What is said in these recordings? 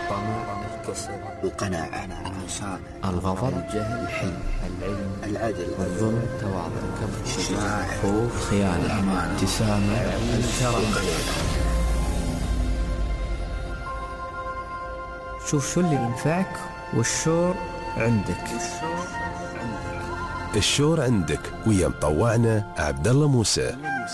الطمع، الكسل، القناعة، النشاط، الغضب، الجهل، الحلم، العلم، العدل، الظلم، التواضع، الشجاعة، الخوف، خيانة، الأمانة، ابتسامة، الكرم. شوف شو اللي ينفعك والشور عندك. الشور عندك ويا مطوعنا عبد الله موسى.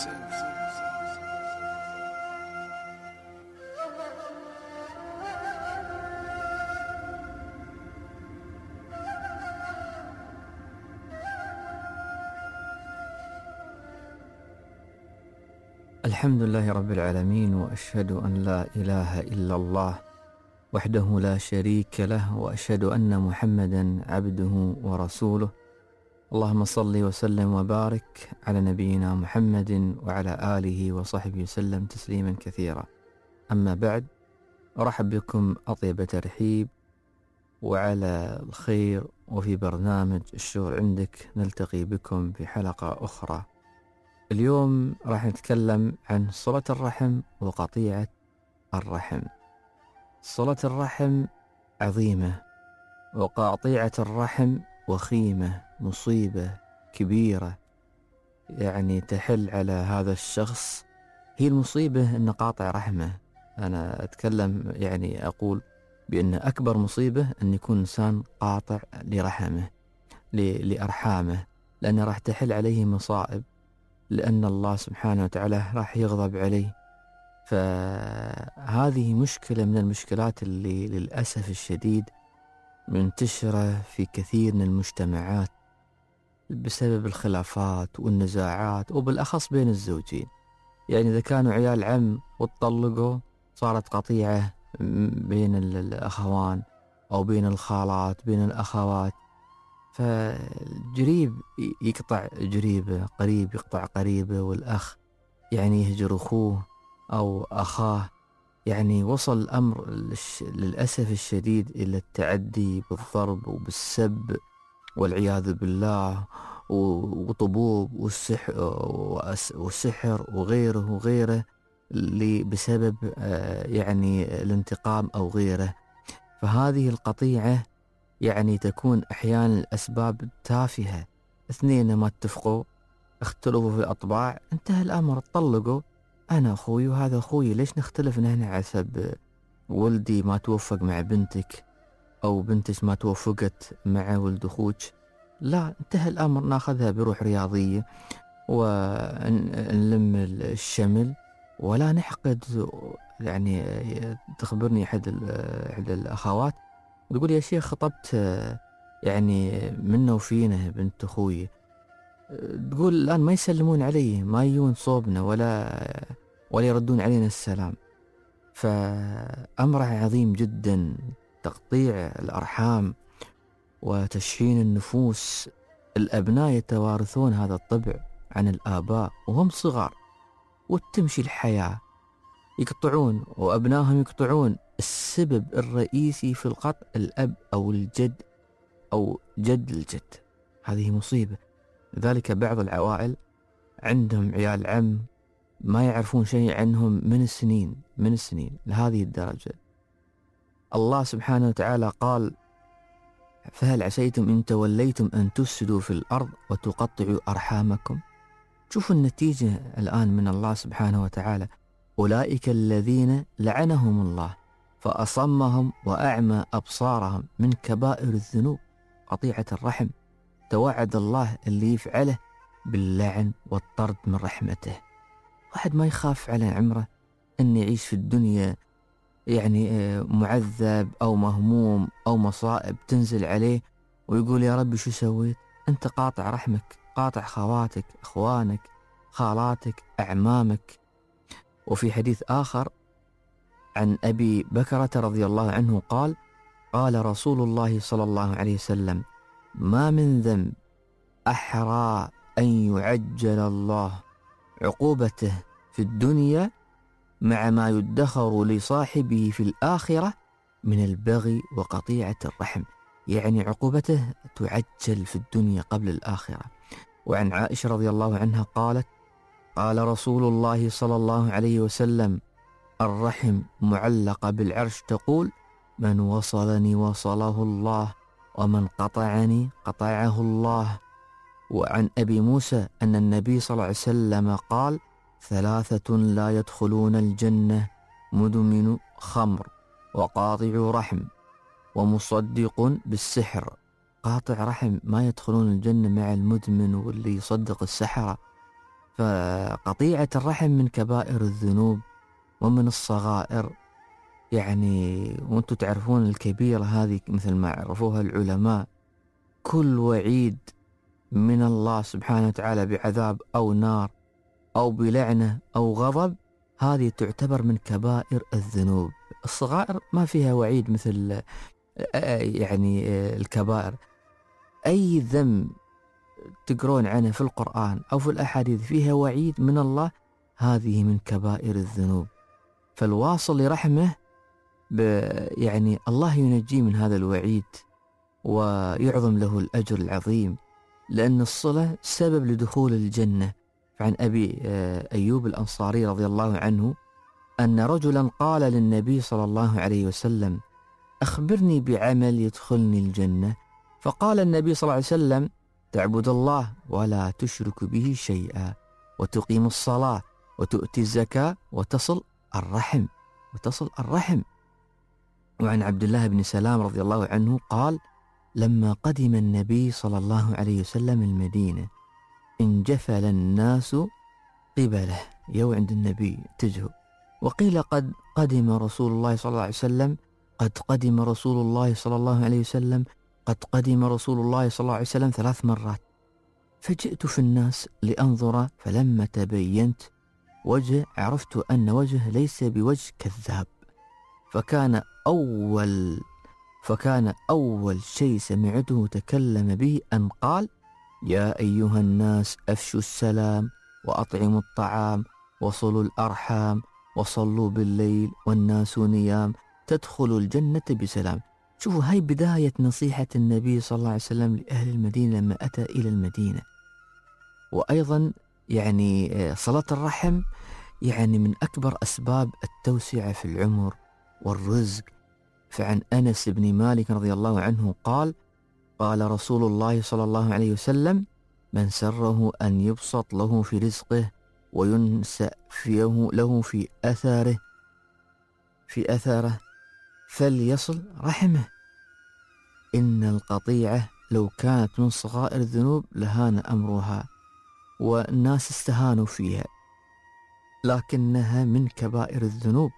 الحمد لله رب العالمين، وأشهد أن لا إله إلا الله وحده لا شريك له، وأشهد أن محمدا عبده ورسوله. اللهم صل وسلم وبارك على نبينا محمد وعلى آله وصحبه وسلم تسليما كثيرا. أما بعد، أرحب بكم أطيب ترحيب وعلى الخير، وفي برنامج الشور عندك نلتقي بكم في حلقة أخرى. اليوم راح نتكلم عن صلة الرحم وقطيعة الرحم. صلة الرحم عظيمة، وقطيعة الرحم وخيمة، مصيبة كبيرة يعني تحل على هذا الشخص. هي المصيبة أن قاطع رحمه. أنا أتكلم يعني أقول بأن أكبر مصيبة أن يكون إنسان قاطع لرحمه لأرحامه، لأنه راح تحل عليه مصائب، لأن الله سبحانه وتعالى راح يغضب عليه. فهذه مشكلة من المشكلات اللي للأسف الشديد منتشرة في كثير من المجتمعات بسبب الخلافات والنزاعات، وبالأخص بين الزوجين. يعني إذا كانوا عيال عم واتطلقوا صارت قطيعة بين الأخوان أو بين الخالات، بين الأخوات. فجريب يقطع جريبه، قريب يقطع قريبه، والأخ يعني يهجر أخوه أو أخاه. يعني وصل الأمر للأسف الشديد إلى التعدي بالضرب وبالسب والعياذ بالله، وطبوب والسحر وغيره بسبب يعني الانتقام أو غيره. فهذه القطيعة يعني تكون أحيانا الأسباب تافهة. اثنين ما اتفقوا، اختلفوا في الأطباع، انتهى الأمر، طلقوا. أنا أخوي وهذا أخوي، ليش نختلف نحن على سبب ولدي ما توفق مع بنتك، أو بنتك ما توفقت مع ولد أخوك؟ لا، انتهى الأمر، ناخذها بروح رياضية ونلم الشمل ولا نحقد. يعني تخبرني أحد الأخوات تقول يا شيخ خطبت يعني منا وفينا بنت أخوي، تقول الآن ما يسلمون علي، ما يجون صوبنا ولا يردون علينا السلام. فأمر عظيم جدا تقطيع الأرحام وتشحين النفوس. الأبناء يتوارثون هذا الطبع عن الآباء وهم صغار، وتمشي الحياة يقطعون وأبنائهم يقطعون. السبب الرئيسي في القطع الأب أو الجد أو جد الجد. هذه مصيبة. لذلك بعض العوائل عندهم عيال عم ما يعرفون شيء عنهم من السنين لهذه الدرجة. الله سبحانه وتعالى قال: فهل عسيتم إن توليتم أن تفسدوا في الأرض وتقطعوا أرحامكم. شوفوا النتيجة الآن من الله سبحانه وتعالى: أولئك الذين لعنهم الله فأصمهم وأعمى أبصارهم من كبائر الذنوب قطيعة الرحم. توعد الله اللي يفعله باللعن والطرد من رحمته. واحد ما يخاف على عمره أن يعيش في الدنيا يعني معذب أو مهموم أو مصائب تنزل عليه ويقول يا ربي شو سويت؟ أنت قاطع رحمك، قاطع خواتك، أخوانك، خالاتك، أعمامك. وفي حديث آخر عن أبي بكرة رضي الله عنه قال: قال رسول الله صلى الله عليه وسلم: ما من ذنب أحرى أن يعجل الله عقوبته في الدنيا مع ما يدخر لصاحبه في الآخرة من البغي وقطيعة الرحم. يعني عقوبته تعجل في الدنيا قبل الآخرة. وعن عائشة رضي الله عنها قالت: قال رسول الله صلى الله عليه وسلم: الرحم معلقة بالعرش تقول: من وصلني وصله الله، ومن قطعني قطعه الله. وعن أبي موسى أن النبي صلى الله عليه وسلم قال: 3 لا يدخلون الجنة: مدمن خمر، وقاطع رحم، ومصدق بالسحر. قاطع رحم ما يدخلون الجنة مع المدمن واللي يصدق السحرة. فقطيعة الرحم من كبائر الذنوب ومن الصغائر، يعني وانتم تعرفون الكبيرة هذه مثل ما عرفوها العلماء، كل وعيد من الله سبحانه وتعالى بعذاب أو نار أو بلعنة أو غضب، هذه تعتبر من كبائر الذنوب. الصغائر ما فيها وعيد مثل يعني الكبائر. أي ذنب تقرون عنه في القرآن أو في الأحاديث فيها وعيد من الله، هذه من كبائر الذنوب. فالواصل لرحمه يعني الله ينجيه من هذا الوعيد ويعظم له الأجر العظيم، لأن الصلة سبب لدخول الجنة. فعن أبي أيوب الأنصاري رضي الله عنه أن رجلا قال للنبي صلى الله عليه وسلم: أخبرني بعمل يدخلني الجنة. فقال النبي صلى الله عليه وسلم: تعبد الله ولا تشرك به شيئا، وتقيم الصلاة، وتؤتي الزكاة، وتصل الرحم. وعن عبد الله بن سلام رضي الله عنه قال: لما قدم النبي صلى الله عليه وسلم المدينة انجفل الناس قبله، يو عند النبي اتجهوا، وقيل قد قدم رسول الله صلى الله عليه وسلم، قد قدم رسول الله صلى الله عليه وسلم، قد قدم رسول الله صلى الله عليه وسلم 3 مرات. فجئت في الناس لأنظر، فلما تبينت وجه عرفت أن وجه ليس بوجه كذاب. فكان أول شيء سمعته تكلم به أن قال: يا أيها الناس أفشوا السلام، وأطعموا الطعام، وصلوا الأرحام، وصلوا بالليل والناس نيام، تدخلوا الجنة بسلام. شوفوا، هاي بداية نصيحة النبي صلى الله عليه وسلم لأهل المدينة لما أتى إلى المدينة. وأيضا يعني صلاة الرحم يعني من أكبر أسباب التوسعة في العمر والرزق. فعن أنس بن مالك رضي الله عنه قال: قال رسول الله صلى الله عليه وسلم: من سره أن يبسط له في رزقه وينسأ له في أثره فليصل رحمه. إن القطيعة لو كانت من صغائر الذنوب لهان أمرها، والناس استهانوا فيها، لكنها من كبائر الذنوب.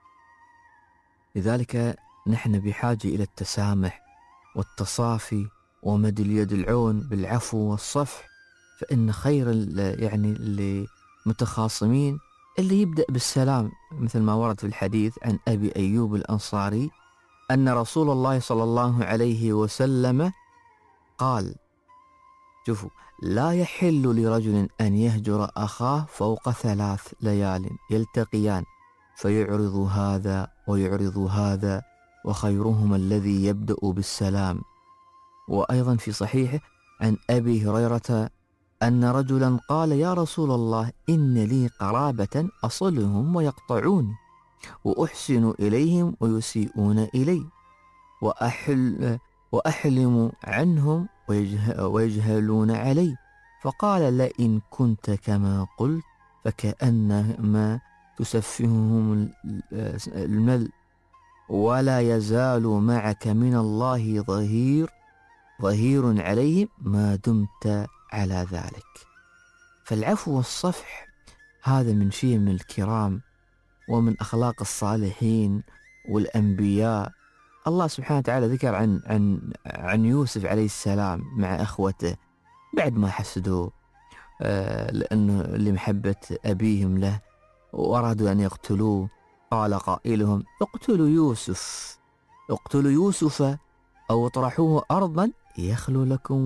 لذلك نحن بحاجة إلى التسامح والتصافي ومد اليد العون بالعفو والصفح. فإن خير يعني اللي متخاصمين اللي يبدأ بالسلام، مثل ما ورد في الحديث عن أبي أيوب الأنصاري أن رسول الله صلى الله عليه وسلم قال: شوفوا، لا يحل لرجل أن يهجر أخاه فوق 3 ليال يلتقيان فيعرض هذا ويعرض هذا، وخيرهما الذي يبدأ بالسلام. وأيضا في صحيحه عن أبي هريرة أن رجلا قال: يا رسول الله، إن لي قرابة أصلهم ويقطعوني، وأحسن إليهم ويسيئون إلي، وأحلم عنهم ويجهلون علي. فقال: لئن كنت كما قلت فكأنما تسفههم المل، ولا يزال معك من الله ظهير عليهم ما دمت على ذلك. فالعفو والصفح هذا من شيم الكرام ومن أخلاق الصالحين والأنبياء. الله سبحانه وتعالى ذكر عن يوسف عليه السلام مع أخوته بعد ما حسدوا لأنه لمحبة أبيهم له وأرادوا أن يقتلوه. قال قائلهم: اقتلوا يوسف أو اطرحوه أرضا يخلو لكم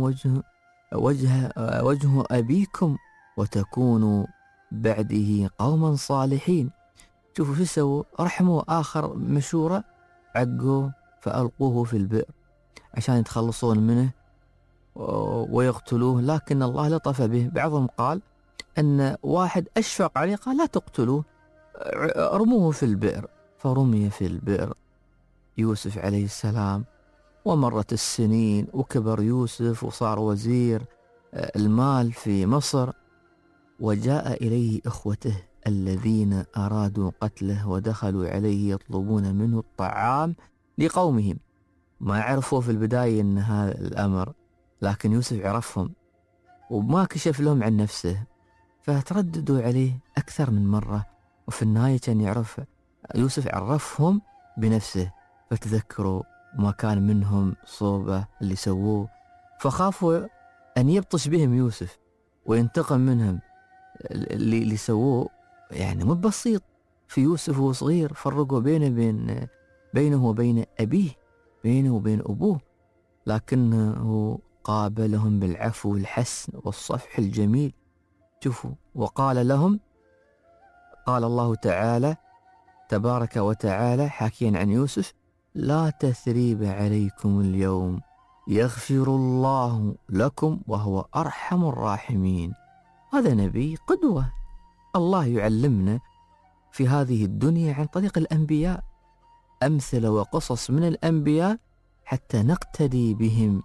وجه أبيكم وتكونوا بعده قوما صالحين. شوفوا شو سووا، رحموا آخر مشورة، عقوه فألقوه في البئر عشان يتخلصون منه ويقتلوه، لكن الله لطف به. بعضهم قال أن واحد أشفق عليه قال: لا تقتلوه، رموه في البئر، فرمي في البئر يوسف عليه السلام، ومرت السنين وكبر يوسف وصار وزير المال في مصر، وجاء إليه إخوته الذين أرادوا قتله ودخلوا عليه يطلبون منه الطعام لقومهم. ما عرفوا في البداية أن هذا الأمر، لكن يوسف عرفهم وما كشف لهم عن نفسه، فترددوا عليه أكثر من مرة، وفي النهاية كان يعرف يوسف، عرفهم بنفسه، فتذكروا ما كان منهم صوبة اللي سووه، فخافوا أن يبطش بهم يوسف وينتقم منهم. اللي سووه يعني مو بسيط في يوسف وهو صغير، فرقوا بينه وبين أبيه، بينه وبين أبوه، لكنه قابلهم بالعفو والحسن والصفح الجميل. شوفوا، وقال لهم، قال الله تعالى تبارك وتعالى حكيا عن يوسف: لا تثريب عليكم اليوم يغفر الله لكم وهو أرحم الراحمين. هذا نبي قدوة، الله يعلمنا في هذه الدنيا عن طريق الأنبياء أمثلة وقصص من الأنبياء حتى نقتدي بهم.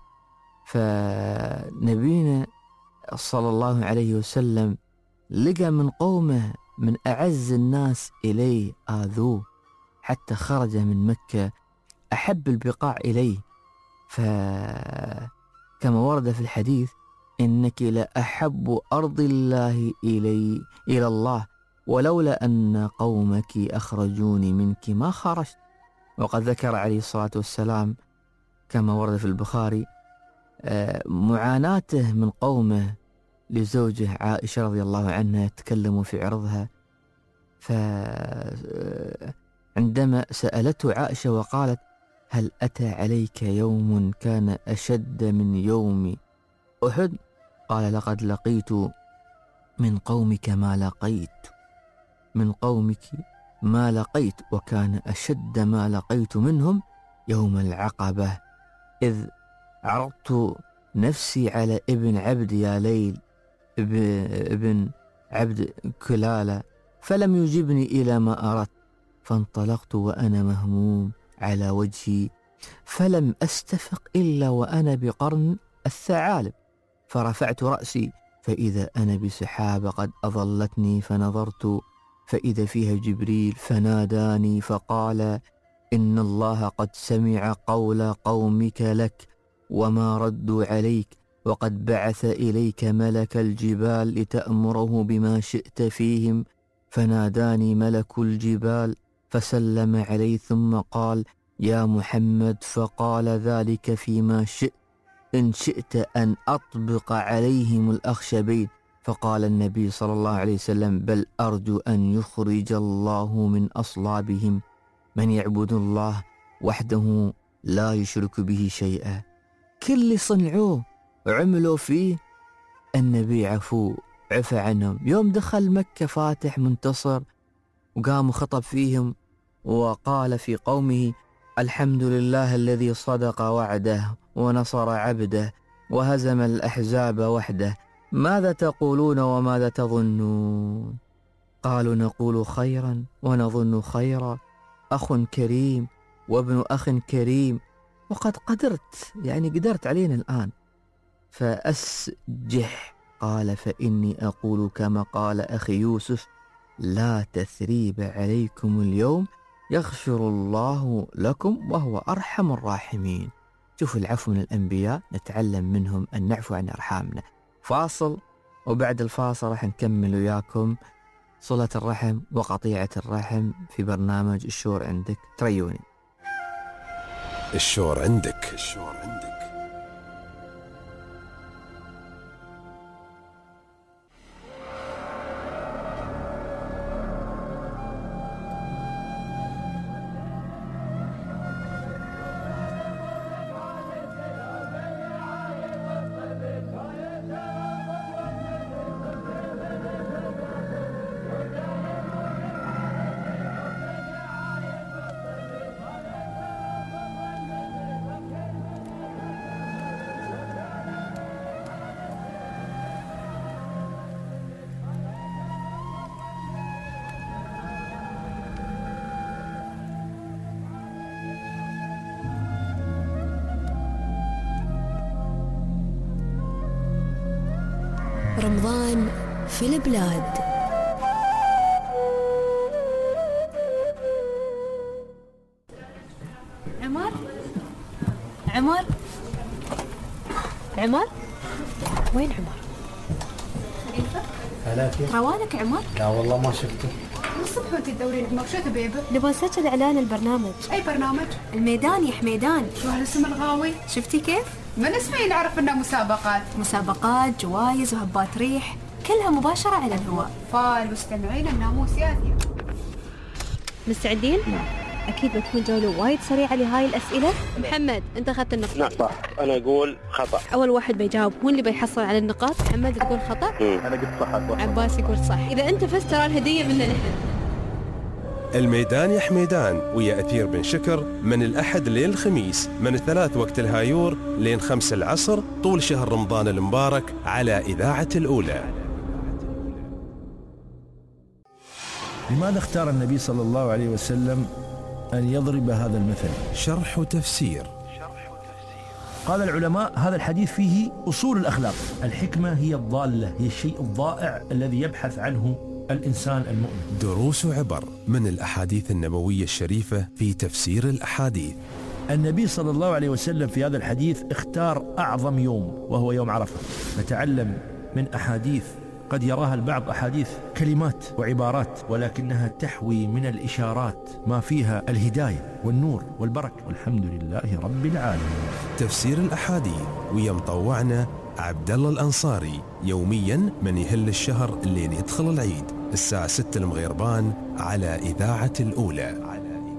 فنبينا صلى الله عليه وسلم لقى من قومه من أعز الناس إليه آذوه حتى خرج من مكة، أحب البقاع إليه، فكما ورد في الحديث: إنك لأحب أرض الله إلى الله، ولولا أن قومك أخرجوني منك ما خرجت. وقد ذكر عليه الصلاة والسلام كما ورد في البخاري معاناته من قومه لزوجه عائشة رضي الله عنها، تكلموا في عرضها، فعندما سألته عائشة وقالت: هل أتى عليك يوم كان أشد من يوم أحد؟ قال: لقد لقيت من قومك ما لقيت، من قومك ما لقيت، وكان أشد ما لقيت منهم يوم العقبة، إذ عرضت نفسي على ابن عبد يا ليل ابن عبد كلالة فلم يجبني إلى ما أردت، فانطلقت وأنا مهموم على وجهي، فلم أستفق إلا وأنا بقرن الثعالب، فرفعت رأسي فإذا أنا بسحاب قد أظلتني، فنظرت فإذا فيها جبريل فناداني فقال: إن الله قد سمع قول قومك لك وما ردوا عليك، وقد بعث إليك ملك الجبال لتأمره بما شئت فيهم. فناداني ملك الجبال فسلم علي ثم قال: يا محمد، فقال ذلك فيما شئت، إن شئت أن أطبق عليهم الأخشبين. فقال النبي صلى الله عليه وسلم: بل أرجو أن يخرج الله من أصلابهم من يعبد الله وحده لا يشرك به شيئا. كل اللي صنعوه وعملوا فيه النبي عفى عنهم. يوم دخل مكة فاتح منتصر وقام خطب فيهم وقال في قومه: الحمد لله الذي صدق وعده ونصر عبده وهزم الأحزاب وحده، ماذا تقولون وماذا تظنون؟ قالوا: نقول خيرا ونظن خيرا، أخ كريم وابن أخ كريم، وقد قدرت علينا الآن، فأسجح. قال: فإني أقول كما قال أخي يوسف: لا تثريب عليكم اليوم يغفر الله لكم وهو أرحم الراحمين. شوفوا العفو من الأنبياء، نتعلم منهم أن نعفو عن أرحامنا. فاصل، وبعد الفاصل راح نكمل وياكم صلة الرحم وقطيعة الرحم في برنامج الشور عندك. تريوني. الشور عندك. رمضان في البلاد. عمر وين عمر؟ هلا كيف؟ روانك عمر؟ لا والله ما شفته. من الصبح وانت تدورين عمر، شو تبي به؟ نبغى نسجل اعلان البرنامج. اي برنامج؟ الميدان يا حميدان. شو هالاسم الغاوي؟ شفتي كيف؟ من اسمه نعرف انه مسابقات، جوائز وهبات ريح، كلها مباشرة على الهواء. فال مستمعين الناموس ياثير. مستعدين؟ أكيد بتكون جولة وايد سريعة لهاي الأسئلة. محمد أنت أخذت النقطة. نعم صح، أنا أقول خطأ. أول واحد بيجاوب هو اللي بيحصل على النقاط. محمد تقول خطأ. أنا قلت صح. عباس يقول صح. إذا أنت فزت ترى الهدية منا نحن. الميدان يا حميدان ويا أثير بن شكر من الأحد لين الخميس من 3 وقت الهايور لين 5 العصر طول شهر رمضان المبارك على إذاعة الأولى. لماذا اختار النبي صلى الله عليه وسلم أن يضرب هذا المثل؟ شرح وتفسير. قال العلماء هذا الحديث فيه أصول الأخلاق. الحكمة هي الضالة، هي الشيء الضائع الذي يبحث عنه الإنسان المؤمن. دروس وعبر من الأحاديث النبوية الشريفة في تفسير الأحاديث. النبي صلى الله عليه وسلم في هذا الحديث اختار أعظم يوم وهو يوم عرفة. نتعلم من أحاديث قد يراها البعض أحاديث كلمات وعبارات، ولكنها تحوي من الإشارات ما فيها الهداية والنور والبركة، والحمد لله رب العالمين. تفسير الأحاديث ويا مطوعنا عبد الله الأنصاري يوميا من يهل الشهر لين يدخل العيد الساعة 6 المغيربان على إذاعة الأولى.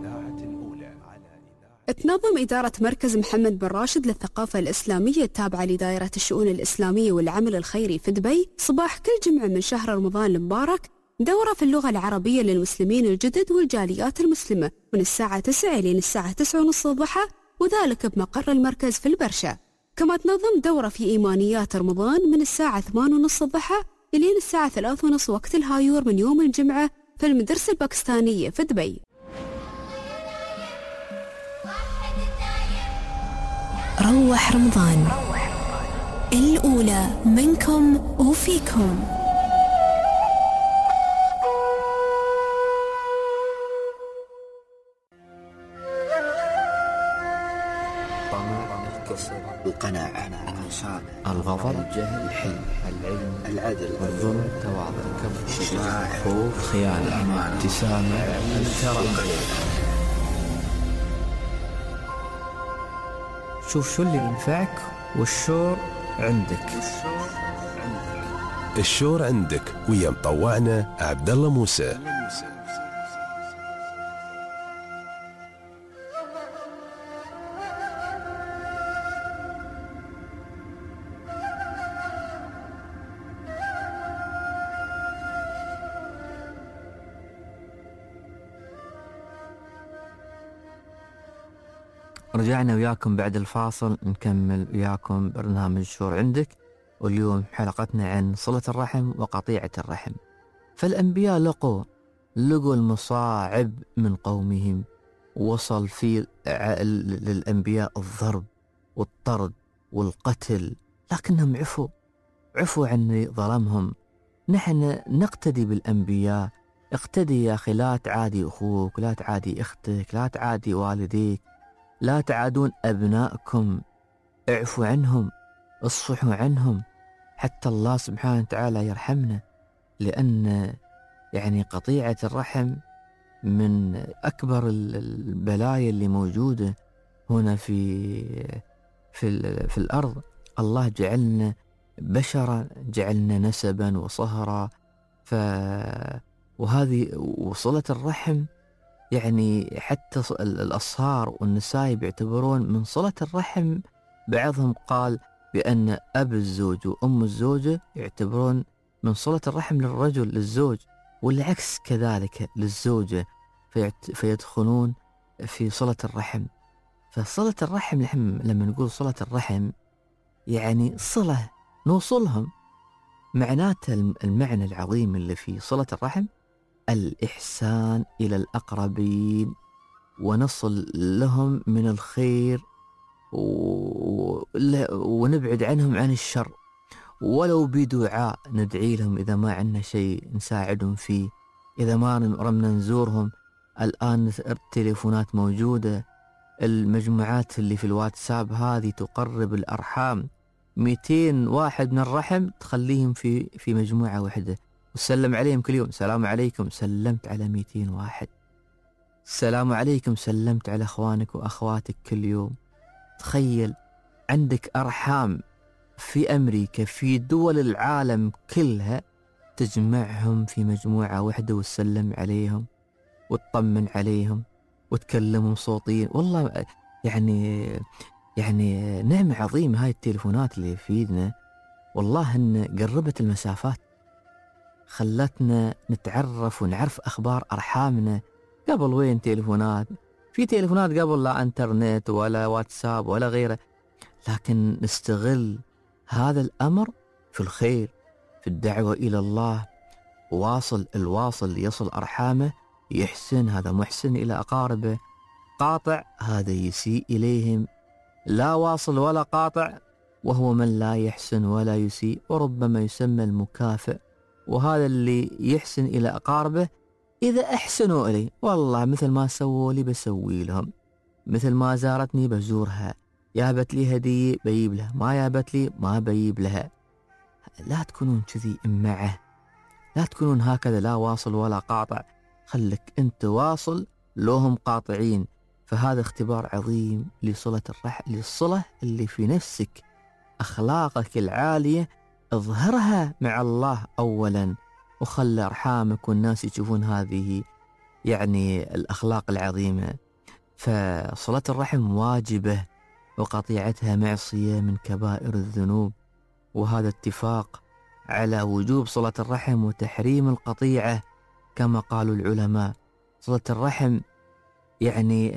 تنظم إدارة مركز محمد بن راشد للثقافة الإسلامية التابعة لدائرة الشؤون الإسلامية والعمل الخيري في دبي صباح كل جمعة من شهر رمضان المبارك دورة في اللغة العربية للمسلمين الجدد والجاليات المسلمة من الساعة 9 لين الساعة 9:30 الضحى، وذلك بمقر المركز في البرشا. كما تنظم دورة في إيمانيات رمضان من الساعة 8:30 الضحى لين الساعة 3:30 وقت الهايور من يوم الجمعة في المدرسة الباكستانية في دبي. روح رمضان الأولى منكم وفيكم. طمع الكسل، القناعة، الإنسان، الغضب، الجهل، الحلم، العلم، العدل، الظلم، تواضع، الكبر، الشجاعة، الخوف، خيانة، الأمانة، ابتسامة، الكرم. شوف شو اللي ينفعك والشور عندك. الشور عندك ويا مطوعنا عبد الله موسى. رجعنا وياكم بعد الفاصل نكمل وياكم برنامج شور عندك، واليوم حلقتنا عن صلة الرحم وقطيعة الرحم. فالأنبياء لقوا المصاعب من قومهم، وصل في للأنبياء الضرب والطرد والقتل، لكنهم عفوا عن ظلمهم. نحن نقتدي بالأنبياء. اقتدي يا أخي، لا تعادي أخوك، لا تعادي أختك، لا تعادي والديك، لا تعادون أبنائكم، اعفوا عنهم، اصفحوا عنهم حتى الله سبحانه وتعالى يرحمنا. لأن يعني قطيعة الرحم من أكبر البلايا اللي موجودة هنا في الأرض. الله جعلنا بشرا، جعلنا نسبا وصهرا، وصلة الرحم يعني حتى الأصهار والنساء بيعتبرون من صلة الرحم. بعضهم قال بأن أب الزوج وأم الزوجة يعتبرون من صلة الرحم للرجل للزوج، والعكس كذلك للزوجة، فيدخلون في صلة الرحم. فصلة الرحم لما نقول صلة الرحم يعني صلة نوصلهم. معناته المعنى العظيم اللي في صلة الرحم الإحسان إلى الأقربين، ونصل لهم من الخير ونبعد عنهم عن الشر. ولو بدعاء ندعي لهم إذا ما عندنا شيء نساعدهم فيه، إذا ما رمنا نزورهم. الآن التليفونات موجودة، المجموعات اللي في الواتساب هذه تقرب الأرحام. 200 واحد من الرحم تخليهم في مجموعة واحدة وسلم عليهم كل يوم. السلام عليكم، سلمت على 200 واحد. السلام عليكم، سلمت على أخوانك وأخواتك كل يوم. تخيل عندك أرحام في أمريكا، في دول العالم كلها، تجمعهم في مجموعة واحدة وتسلم عليهم وتطمن عليهم وتكلمهم صوتيا. والله يعني نعمة عظيمة هاي التليفونات اللي في ايدنا. والله ان قربت المسافات، خلتنا نتعرف ونعرف اخبار ارحامنا. قبل وين تليفونات؟ في تليفونات قبل لا انترنت ولا واتساب ولا غيره، لكن نستغل هذا الامر في الخير، في الدعوة الى الله. الواصل يصل ارحامه يحسن، هذا محسن الى اقاربه. قاطع هذا يسيء اليهم. لا واصل ولا قاطع وهو من لا يحسن ولا يسيء، وربما يسمى المكافئ. وهذا اللي يحسن إلى أقاربه إذا أحسنوا إلي، والله مثل ما سووا لي بسوي لهم، مثل ما زارتني بزورها، يابت لي هدية بيجيب لها، ما يابت لي ما بيجيب لها. لا تكونون كذي معه، لا تكونون هكذا لا واصل ولا قاطع. خلك أنت واصل لهم قاطعين. فهذا اختبار عظيم لصلة الرحم، للصلة اللي في نفسك. أخلاقك العالية اظهرها مع الله أولا، وخلى أرحامك والناس يشوفون هذه يعني الأخلاق العظيمة. فصلة الرحم واجبة، وقطيعتها معصية من كبائر الذنوب. وهذا اتفاق على وجوب صلة الرحم وتحريم القطيعة كما قالوا العلماء. صلة الرحم يعني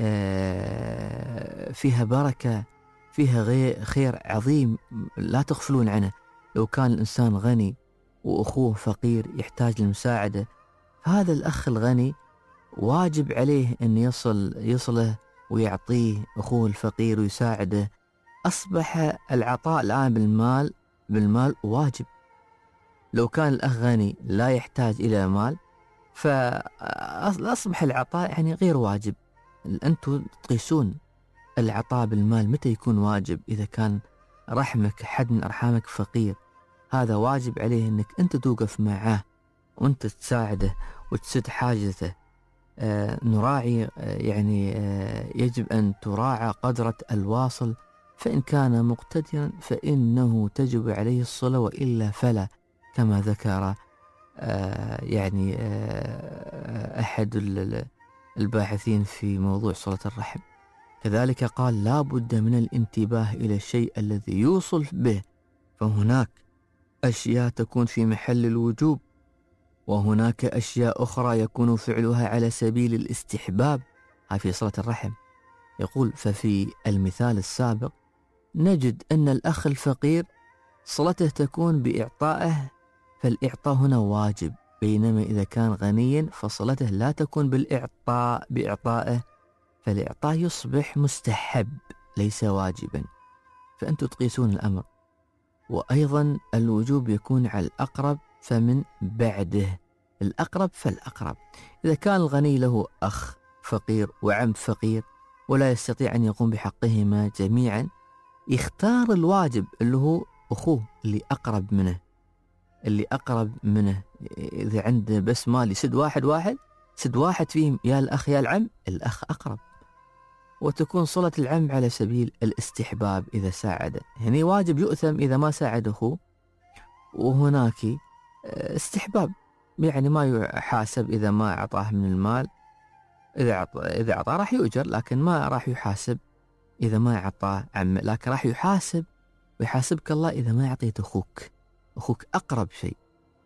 فيها بركة، فيها خير عظيم لا تغفلون عنه. لو كان الإنسان غني وأخوه فقير يحتاج للمساعدة، هذا الأخ الغني واجب عليه أن يصله ويعطيه أخوه الفقير ويساعده. أصبح العطاء الآن بالمال واجب. لو كان الأخ غني لا يحتاج إلى مال، فأصبح العطاء يعني غير واجب. أنتم تقيسون العطاء بالمال متى يكون واجب؟ إذا كان رحمك حد من أرحامك فقير، هذا واجب عليه أنك أنت توقف معه وأنت تساعده وتسد حاجته. نراعي يعني يجب أن تراعى قدرة الواصل، فإن كان مقتدرا فإنه تجب عليه الصلة، وإلا فلا، كما ذكر يعني أحد الباحثين في موضوع صلة الرحم. كذلك قال لا بد من الانتباه إلى الشيء الذي يوصل به، فهناك أشياء تكون في محل الوجوب، وهناك أشياء أخرى يكون فعلها على سبيل الاستحباب. هذه في صلة الرحم. يقول ففي المثال السابق نجد أن الأخ الفقير صلته تكون بإعطائه، فالإعطاء هنا واجب، بينما إذا كان غنيا فصلته لا تكون بإعطائه، فالإعطاء يصبح مستحب ليس واجبا. فأنتم تقيسون الأمر. وأيضا الوجوب يكون على الأقرب فمن بعده، الأقرب فالأقرب. إذا كان الغني له أخ فقير وعم فقير ولا يستطيع أن يقوم بحقهما جميعا، يختار الواجب اللي هو أخوه اللي أقرب منه. إذا عنده بس مال يسد واحد فيهم، يا الأخ يا العم، الأخ أقرب. وتكون صلة العم على سبيل الاستحباب إذا ساعده. هنا واجب يؤثم إذا ما ساعد أخوه، وهناك استحباب يعني ما يحاسب إذا ما أعطاه من المال. إذا أعطاه راح يؤجر، لكن ما راح يحاسب إذا ما أعطاه عمه، لكن راح يحاسب ويحاسبك الله إذا ما أعطيت أخوك أقرب شيء.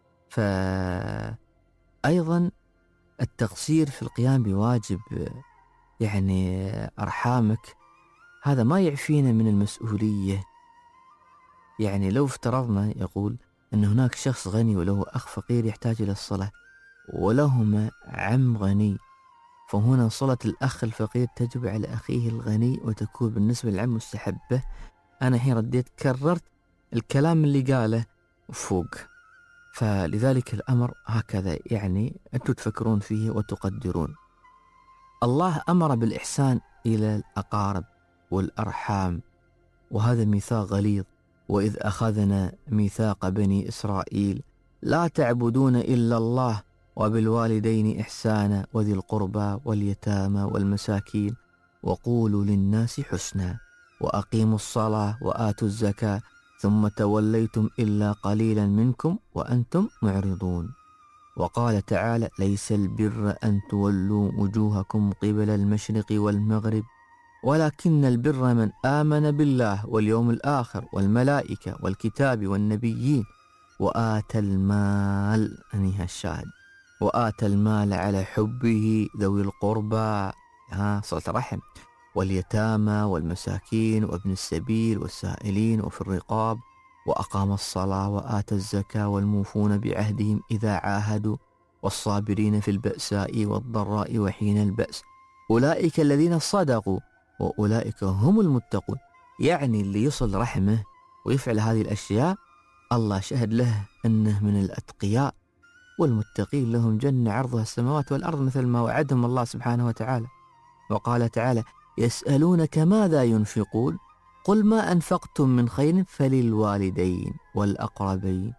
فأيضا التقصير في القيام بواجب يعني أرحامك، هذا ما يعفينا من المسؤولية. يعني لو افترضنا يقول أن هناك شخص غني وله أخ فقير يحتاج إلى الصلاة، ولهما عم غني، فهنا صلة الأخ الفقير تجب على أخيه الغني، وتكون بالنسبة للعم مستحبة. أنا الحين كررت الكلام اللي قاله فوق. فلذلك الأمر هكذا، يعني أنتم تفكرون فيه وتقدرون. الله أمر بالإحسان إلى الأقارب والأرحام، وهذا ميثاق غليظ. وإذ أخذنا ميثاق بني إسرائيل لا تعبدون إلا الله وبالوالدين إحسانا وذي القربى واليتامى والمساكين وقولوا للناس حسنا وأقيموا الصلاة وآتوا الزكاة ثم توليتم إلا قليلا منكم وأنتم معرضون. وقال تعالى: ليس البر أن تولوا وجوهكم قبل المشرق والمغرب ولكن البر من آمن بالله واليوم الآخر والملائكة والكتاب والنبيين وآتى المال، أنيها الشاهد، وآتى المال على حبه ذوي القربى، صلة الرحم، واليتامى والمساكين وابن السبيل والسائلين وفي الرقاب، وأقام الصلاة وآتى الزكاة والموفون بعهدهم إذا عاهدوا والصابرين في البأساء والضراء وحين البأس أولئك الذين صدقوا وأولئك هم المتقون. يعني اللي يصل رحمه ويفعل هذه الأشياء الله شهد له أنه من الأتقياء، والمتقين لهم جنة عرضها السماوات والأرض مثل ما وعدهم الله سبحانه وتعالى. وقال تعالى: يسألونك ماذا ينفقون قل ما أنفقتم من خير فللوالدين والأقربين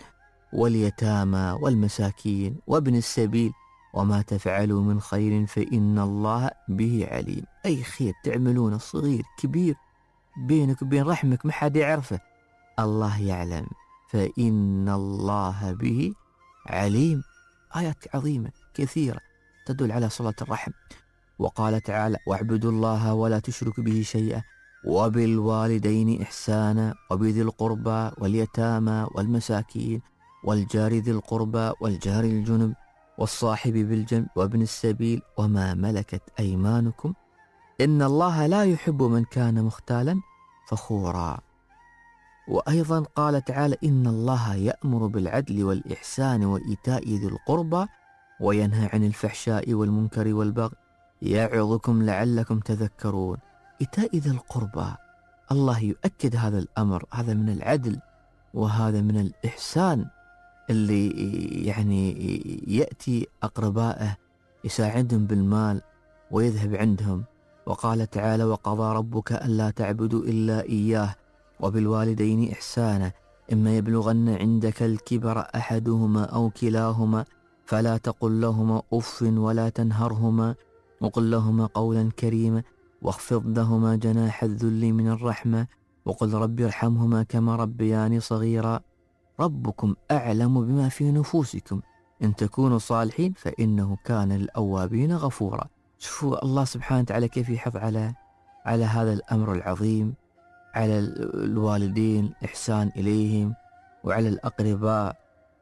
واليتامى والمساكين وابن السبيل وما تفعلوا من خير فإن الله به عليم. أي خير تعملونه صغير كبير بينك وبين رحمك ما حد يعرفه، الله يعلم، فإن الله به عليم. آيات عظيمة كثيرة تدل على صلة الرحم. وقال تعالى: واعبدوا الله ولا تشركوا به شيئا وبالوالدين إحسانا وبذي القربى واليتامى والمساكين والجار ذي القربى والجار الجنب والصاحب بالجنب وابن السبيل وما ملكت أيمانكم إن الله لا يحب من كان مختالا فخورا. وأيضا قال تعالى: إن الله يأمر بالعدل والإحسان وإيتاء ذي القربى وينهى عن الفحشاء والمنكر والبغي يعظكم لعلكم تذكرون. إيتاء ذي القربى الله يؤكد هذا الأمر، هذا من العدل وهذا من الإحسان اللي يعني يأتي أقربائه يساعدهم بالمال ويذهب عندهم. وقال تعالى: وقضى ربك ألا تعبدوا إلا إياه وبالوالدين إحسانا إما يبلغن عندك الكبر أحدهما أو كلاهما فلا تقل لهما أف ولا تنهرهما وقل لهما قولا كريما واخفض لهما جناح الذل من الرحمة وقل رب ارحمهما كما ربياني صغيرا ربكم أعلم بما في نفوسكم إن تكونوا صالحين فإنه كان للأوابين غفورا. شوفوا الله سبحانه وتعالى كيف يحض على هذا الأمر العظيم، على الوالدين الإحسان إليهم وعلى الأقرباء.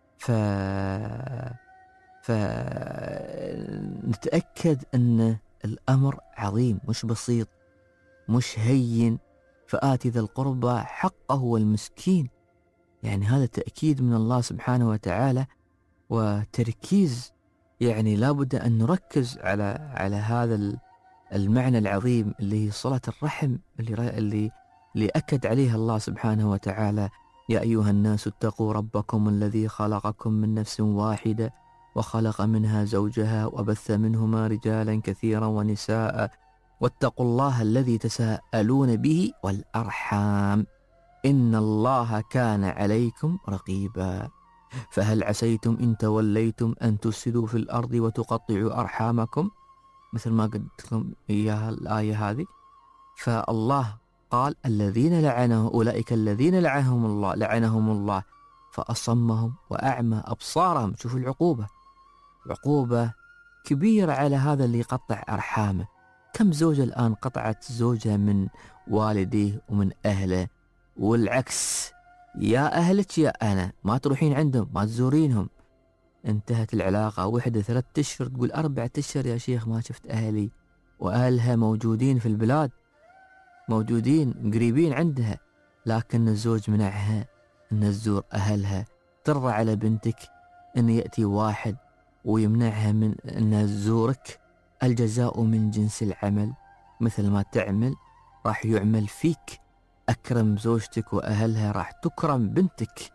فنتأكد أن الأمر عظيم مش بسيط مش هين. فآت ذا القربى حقه والمسكين، يعني هذا تأكيد من الله سبحانه وتعالى وتركيز. يعني لابد أن نركز على هذا المعنى العظيم اللي هي صلة الرحم اللي أكد عليها الله سبحانه وتعالى: يا أيها الناس اتقوا ربكم الذي خلقكم من نفس واحدة وخلق منها زوجها وبث منهما رجالا كثيرا ونساء واتقوا الله الذي تساءلون به والأرحام إن الله كان عليكم رقيبا فهل عسيتم إن توليتم أن تفسدوا في الأرض وتقطعوا أرحامكم، مثل ما قلت لكم إياها الآية هذه. فالله قال: الذين أولئك الذين لعنهم الله فأصمهم وأعمى أبصارهم. شوفوا العقوبة، عقوبة كبيرة على هذا اللي يقطع أرحامه. كم زوجة الآن قطعت زوجها من والديه ومن أهله، والعكس، يا أهلك يا أنا، ما تروحين عندهم ما تزورينهم. انتهت العلاقة، وحدة 3 أشهر تقول 4 أشهر يا شيخ ما شفت أهلي، وأهلها موجودين في البلاد، موجودين قريبين عندها، لكن الزوج منعها أن تزور أهلها. ترضى على بنتك أن يأتي واحد ويمنعها من أن تزورك؟ الجزاء من جنس العمل، مثل ما تعمل راح يعمل فيك. أكرم زوجتك وأهلها راح تكرم بنتك.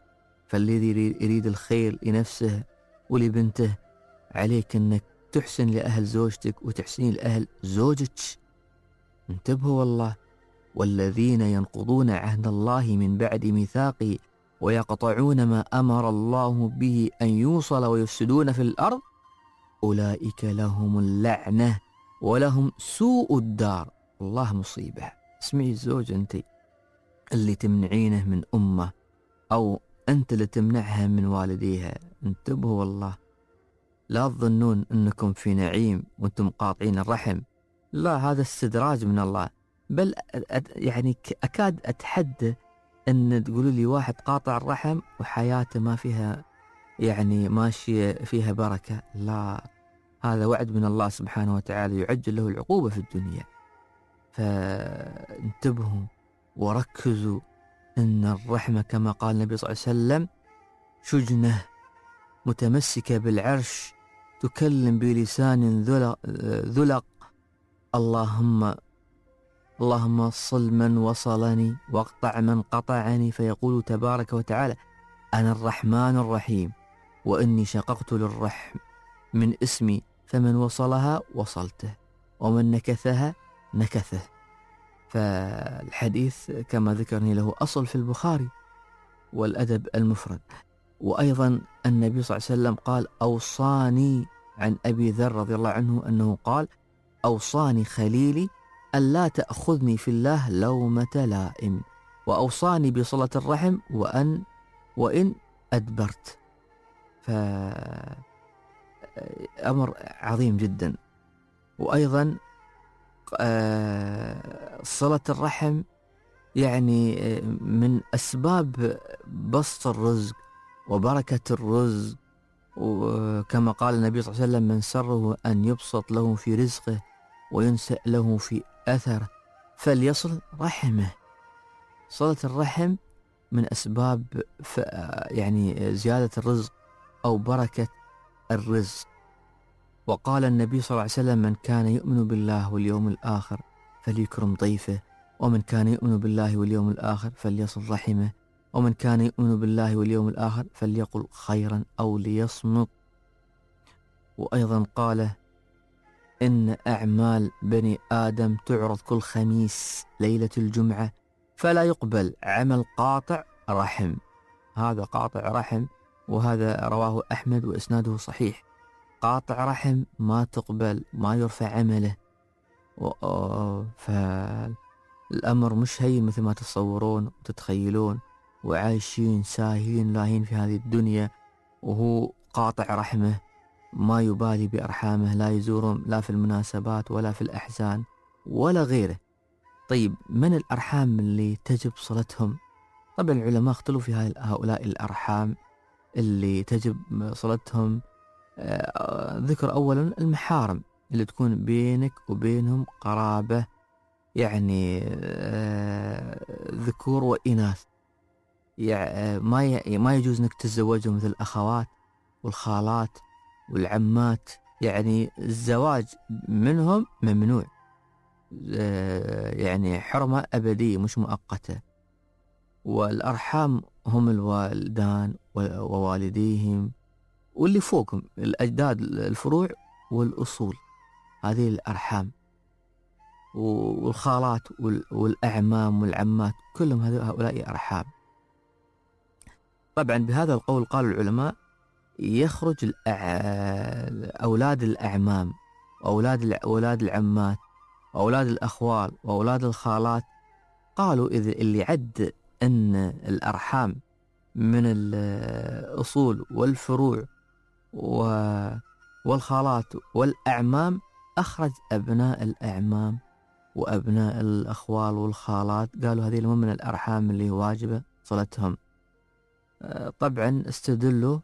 فالذي يريد الخير لنفسه ولبنته عليك أنك تحسن لأهل زوجتك وتحسني لأهل زوجك. انتبهوا والله. والذين ينقضون عهد الله من بعد ميثاقه ويقطعون ما أمر الله به أن يوصل ويفسدون في الأرض أولئك لهم اللعنة ولهم سوء الدار. الله مصيبة. اسمعي الزوج أنت اللي تمنعينه من أمه أو أنت اللي تمنعها من والديها. انتبهوا والله. لا تظنون أنكم في نعيم وأنتم قاطعين الرحم، لا، هذا استدراج من الله. بل يعني أكاد أتحدى أن تقولوا لي واحد قاطع الرحم وحياته ما فيها يعني ماشية فيها بركة. لا، هذا وعد من الله سبحانه وتعالى يعجل له العقوبة في الدنيا. فانتبهوا وركزوا أن الرحمة كما قال النبي صلى الله عليه وسلم شجنة متمسكة بالعرش تكلم بلسان ذلق اللهم صل من وصلني واقطع من قطعني، فيقول تبارك وتعالى أنا الرحمن الرحيم وإني شققت للرحم من اسمي، فمن وصلها وصلته ومن نكثها نكثه. فالحديث كما ذكرني له أصل في البخاري والأدب المفرد. وأيضا النبي صلى الله عليه وسلم قال أوصاني، عن أبي ذر رضي الله عنه أنه قال أوصاني خليلي ألا تأخذني في الله لومة لائم، وأوصاني بصلة الرحم وإن أدبرت. فأمر عظيم جدا. وأيضا صلة الرحم يعني من أسباب بسط الرزق وبركة الرزق، وكما قال النبي صلى الله عليه وسلم من سره أن يبسط له في رزقه وينسأ له في أثره فليصل رحمه. صلة الرحم من أسباب يعني زيادة الرزق أو بركة الرزق. وقال النبي صلى الله عليه وسلم من كان يؤمن بالله واليوم الآخر فليكرم ضيفه، ومن كان يؤمن بالله واليوم الآخر فليصل رحمه، ومن كان يؤمن بالله واليوم الآخر فليقل خيرا أو ليصمت. وأيضا قال إن أعمال بني آدم تعرض كل خميس ليلة الجمعة فلا يقبل عمل قاطع رحم. هذا قاطع رحم، وهذا رواه أحمد وإسناده صحيح. قاطع رحم ما تقبل، ما يرفع عمله. فالأمر مش هين مثل ما تتصورون وتتخيلون، وعايشين ساهين لاهين في هذه الدنيا وهو قاطع رحمه ما يبالي بأرحامه، لا يزورهم لا في المناسبات ولا في الأحزان ولا غيره. طيب من الأرحام اللي تجب صلتهم؟ طبعا العلماء اختلفوا في هؤلاء الأرحام اللي تجب صلتهم. ذكر أولا المحارم اللي تكون بينك وبينهم قرابة، يعني ذكور وإناث، يعني ما يجوز انك تتزوجهم مثل الأخوات والخالات والعمات، يعني الزواج منهم ممنوع، يعني حرمة أبدية مش مؤقتة. والأرحام هم الوالدان ووالديهم واللي فوقهم الأجداد الفروع والأصول، هذه الأرحام، والخالات والأعمام والعمات كلهم هؤلاء أرحام. طبعا بهذا القول قال العلماء يخرج أولاد الأعمام وأولاد العمات وأولاد الأخوال وأولاد الخالات. قالوا إذا اللي عد أن الأرحام من الأصول والفروع والخالات والأعمام أخرج أبناء الأعمام وأبناء الأخوال والخالات، قالوا هذه من الأرحام اللي واجبة صلتهم. طبعا استدلوا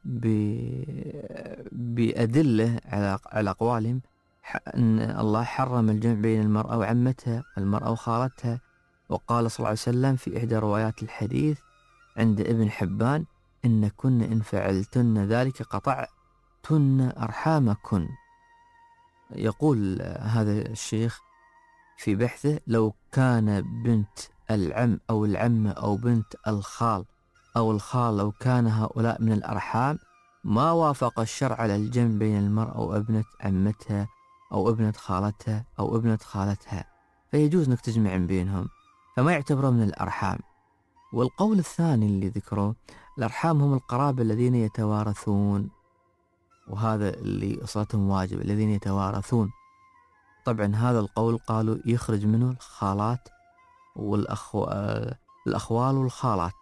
بأدلة على أقوالهم أن الله حرم الجمع بين المرأة وعمتها والمرأة وخالتها. وقال صلى الله عليه وسلم في إحدى روايات الحديث عند ابن حبان إن كن إن فعلتن ذلك قطعتن أرحامكن. يقول هذا الشيخ في بحثه لو كان بنت العم أو العمة أو بنت الخال أو الخال لو كان هؤلاء من الأرحام ما وافق الشرع على الجمع بين المرأة وابنة عمتها أو ابنة خالتها أو ابنة خالتها، فيجوز أنك تجمع بينهم، فما يعتبروا من الأرحام. والقول الثاني اللي ذكره، الأرحام هم القرابة الذين يتوارثون، وهذا اللي صلتهم واجب، الذين يتوارثون. طبعا هذا القول قالوا يخرج منه الخالات والأخوال والخالات،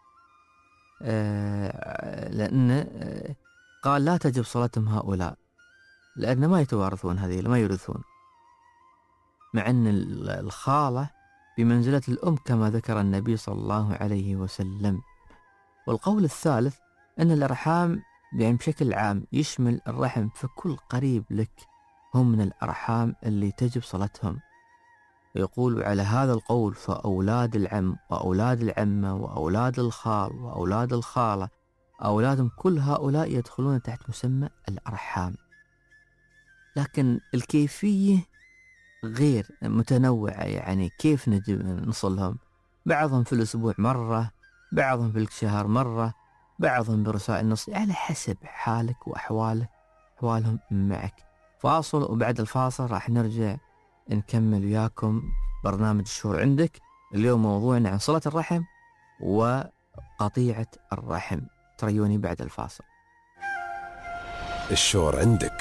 لأن قال لا تجب صلتهم هؤلاء لأن ما يتوارثون، هذه ما يورثون، مع أن الخالة بمنزلة الأم كما ذكر النبي صلى الله عليه وسلم. والقول الثالث أن الأرحام يعني بشكل عام يشمل الرحم، فكل قريب لك هم من الأرحام اللي تجب صلتهم. يقول على هذا القول فأولاد العم وأولاد العمة وأولاد الخال وأولاد الخالة أولادهم كل هؤلاء يدخلون تحت مسمى الأرحام، لكن الكيفية غير متنوعة، يعني كيف نصلهم، بعضهم في الأسبوع مرة، بعضهم في الشهر مرة، بعضهم برسائل نص، على حسب حالك وأحوالهم معك. فاصل، وبعد الفاصل راح نرجع نكمل وياكم برنامج الشهور عندك. اليوم موضوعنا عن صلة الرحم وقطيعة الرحم. تريوني بعد الفاصل. الشهور عندك.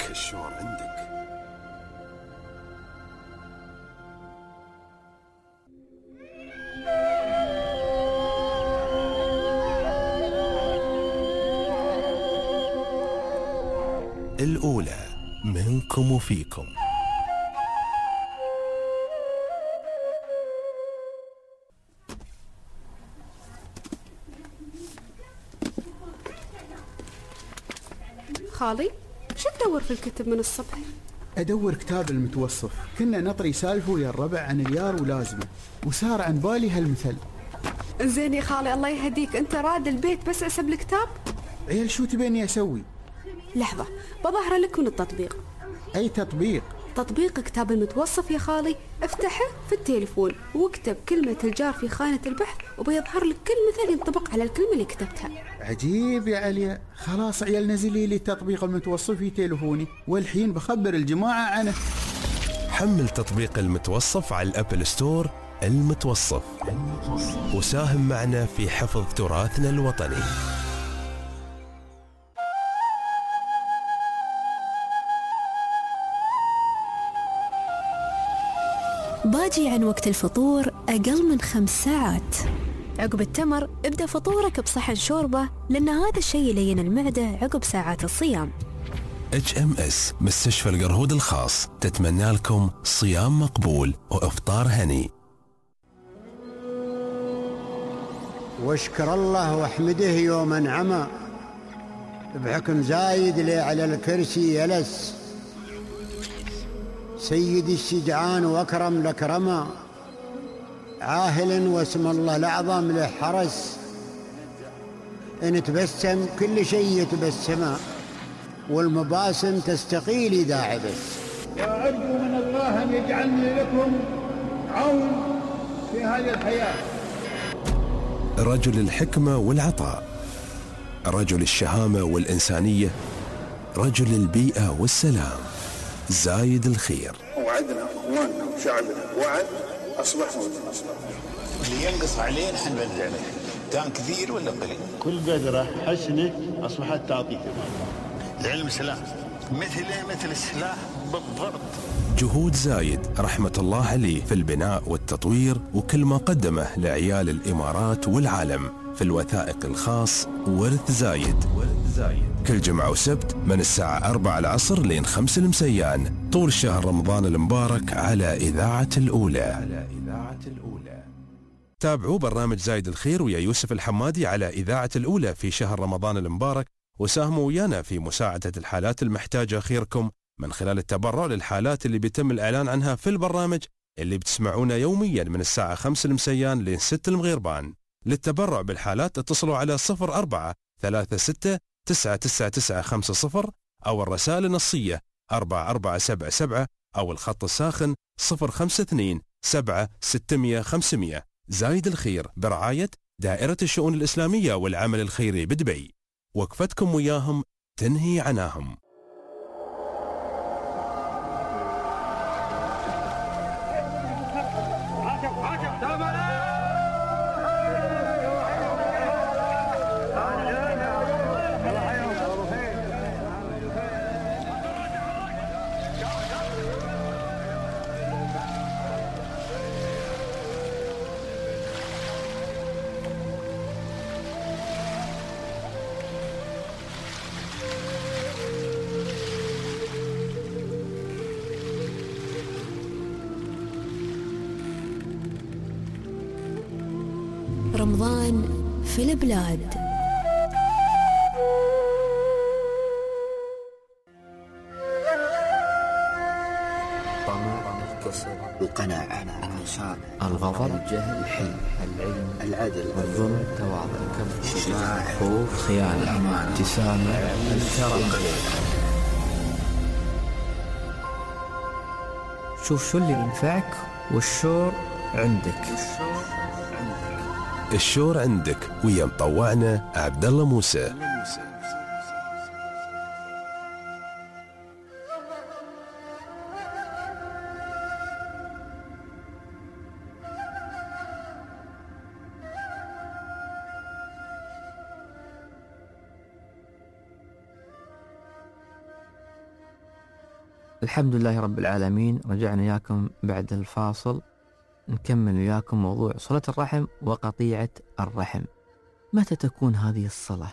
الأولى منكم وفيكم. خالي، شو تدور في الكتب من الصبح؟ أدور كتاب المتوصف، كنا نطري سالفه ويا الربع عن اليار ولازمه، وصار عن بالي هالمثل. زين يا خالي الله يهديك، أنت راد البيت بس أسب الكتاب؟ عيال شو تبيني أسوي؟ لحظة بظهر لك من التطبيق. أي تطبيق؟ تطبيق كتاب المتوصف يا خالي، افتحه في التليفون واكتب كلمة الجار في خانة البحث وبيظهر لك كل مثل ينطبق على الكلمة اللي كتبتها. عجيب يا عليا، خلاص عيال نزلي لي تطبيق المتوصف في تليفوني والحين بخبر الجماعة عنه. حمل تطبيق المتوصف على الأبل ستور. المتوصف وساهم معنا في حفظ تراثنا الوطني. باجي عن وقت الفطور أقل من 5 ساعات. عقب التمر ابدأ فطورك بصحن شوربة، لأن هذا الشيء يلين المعدة عقب ساعات الصيام. HMS مستشفى القرهود الخاص تتمنى لكم صيام مقبول وإفطار هني. واشكر الله واحمده يوم انعمى بحكم زايد لي على الكرسي يلس، سيد الشجعان واكرم لكرما، عاهل واسم الله الاعظم له حرس، ان تبسم كل شيء يتبسما، والمباسم تستقيل اذا عبس. وارجو من الله ان يجعلني لكم عون في هذه الحياه. رجل الحكمة والعطاء، رجل الشهامة والإنسانية، رجل البيئة والسلام، زايد الخير. وعدنا اخواننا وشعبنا وعد اصبحنا اللي ينقص عليه نحن بنزع عليه. كان كثير ولا قليل؟ كل قدره حسنه اصبحت تعطيك. العلم سلاح، مثل السلاح بالضبط. جهود زايد رحمة الله عليه في البناء والتطوير، وكل ما قدمه لعيال الإمارات والعالم في الوثائق الخاص ورث زايد. كل جمعة وسبت من الساعة 4 العصر لين 5 المسيان طول شهر رمضان المبارك على إذاعة الأولى. تابعوا برنامج زايد الخير ويا يوسف الحمادي على إذاعة الأولى في شهر رمضان المبارك، وساهموا ويانا في مساعدة الحالات المحتاجة خيركم من خلال التبرع للحالات اللي بيتم الإعلان عنها في البرنامج اللي بتسمعونه يوميا من الساعة 5 المسيان لين 6 المغيربان. للتبرع بالحالات اتصلوا على 0436999950 أو الرسائل النصية 4477 أو الخط الساخن 052 7 600 500. زايد الخير برعاية دائرة الشؤون الإسلامية والعمل الخيري بدبي، وقفتكم وياهم تنهي عناهم. رمضان في البلاد. الطمع، الكسل، القناعة، النشاط، الغضب، الجهل، الحلم، العلم، العدل، الظلم، التواضع، الكبر، الشجاعة، الخوف، خيانة، الأمانة، ابتسامة، الكرم. شوف شو اللي ينفعك والشور عندك. الشور عندك ويا مطوعنا عبد الله موسى. الحمد لله رب العالمين. رجعنا وياكم بعد الفاصل نكمل وياكم موضوع صلة الرحم وقطيعة الرحم. متى تكون هذه الصلة؟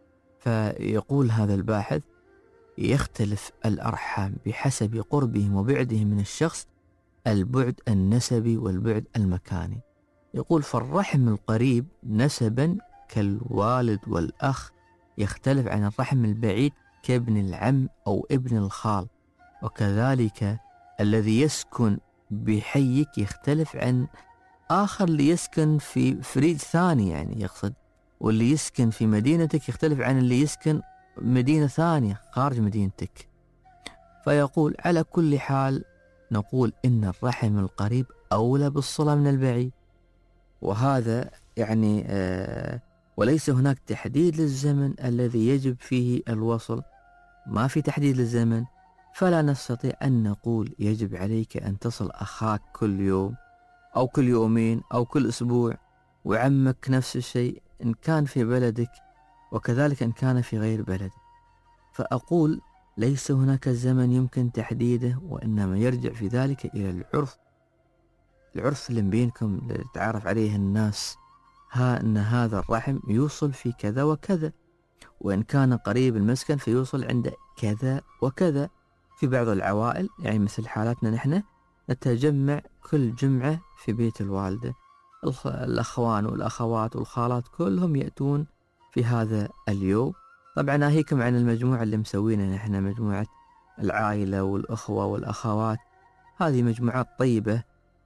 فيقول هذا الباحث: يختلف الأرحام بحسب قربهم وبعدهم من الشخص، البعد النسبي والبعد المكاني. يقول: فالرحم القريب نسبا كالوالد والأخ يختلف عن الرحم البعيد كابن العم أو ابن الخال، وكذلك الذي يسكن بحيك يختلف عن آخر اللي يسكن في فريج ثاني، يعني يقصد، واللي يسكن في مدينتك يختلف عن اللي يسكن مدينة ثانية خارج مدينتك. فيقول: على كل حال نقول إن الرحم القريب أولى بالصلة من البعيد. وهذا يعني وليس هناك تحديد للزمن الذي يجب فيه الوصل، ما في تحديد للزمن، فلا نستطيع أن نقول يجب عليك أن تصل أخاك كل يوم أو كل يومين أو كل أسبوع، وعمك نفس الشيء إن كان في بلدك، وكذلك إن كان في غير بلدك. فأقول ليس هناك زمن يمكن تحديده، وإنما يرجع في ذلك إلى العرف اللي بينكم اللي تعرف عليه الناس، أن هذا الرحم يوصل في كذا وكذا، وإن كان قريب المسكن فيوصل عند كذا وكذا. في بعض العوائل يعني مثل حالاتنا نحن نتجمع كل جمعة في بيت الوالدة، الأخوان والأخوات والخالات كلهم يأتون في هذا اليوم. طبعا ناهيكم عن المجموعة اللي مسوينا نحن، مجموعة العائلة والأخوة والأخوات، هذه مجموعات طيبة.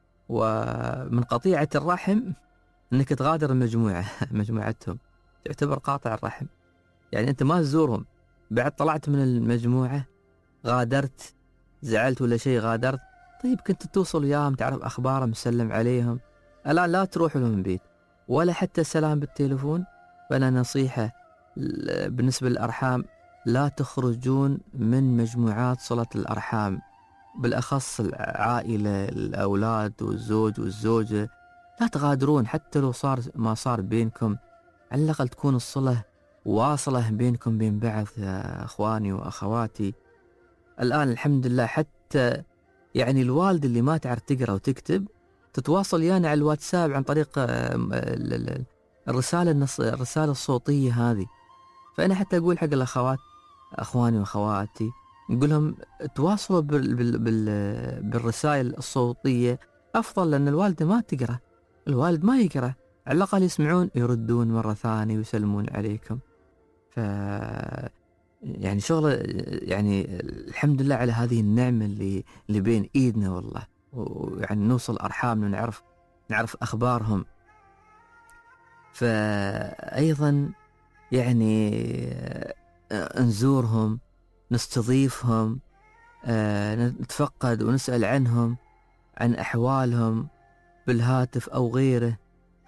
ومن قطيعة الرحم أنك تغادر المجموعة مجموعتهم، تعتبر قاطع الرحم. يعني أنت ما تزورهم، بعد طلعت من المجموعة غادرت، زعلت ولا شيء غادرت، طيب كنت توصل وياهم تعرف أخبارهم تسلم عليهم. الآن لا تروح لهم البيت ولا حتى السلام بالتليفون. فأنا نصيحة بالنسبة للأرحام: لا تخرجون من مجموعات صلة الأرحام، بالأخص العائلة، الأولاد والزوج والزوجة، لا تغادرون حتى لو ما صار بينكم، على الأقل تكون الصلة واصلة بينكم بين بعض يا أخواني وأخواتي. الآن الحمد لله حتى يعني الوالد اللي ما تعرف تقرأ وتكتب تتواصل يعني على الواتساب عن طريق الرسالة الصوتية هذه. فأنا حتى أقول حق الأخوات، أخواني وأخواتي، نقول لهم تواصلوا بالرسائل الصوتية أفضل، لأن الوالدة ما تقرأ، الوالد ما يقرأ، على الأقل يسمعون يردون مرة ثانية ويسلمون عليكم. يعني شغل، يعني الحمد لله على هذه النعمة اللي بين إيدنا والله، ويعني نوصل أرحامنا نعرف أخبارهم. فأيضا يعني نزورهم، نستضيفهم، نتفقد ونسأل عنهم، عن أحوالهم بالهاتف أو غيره.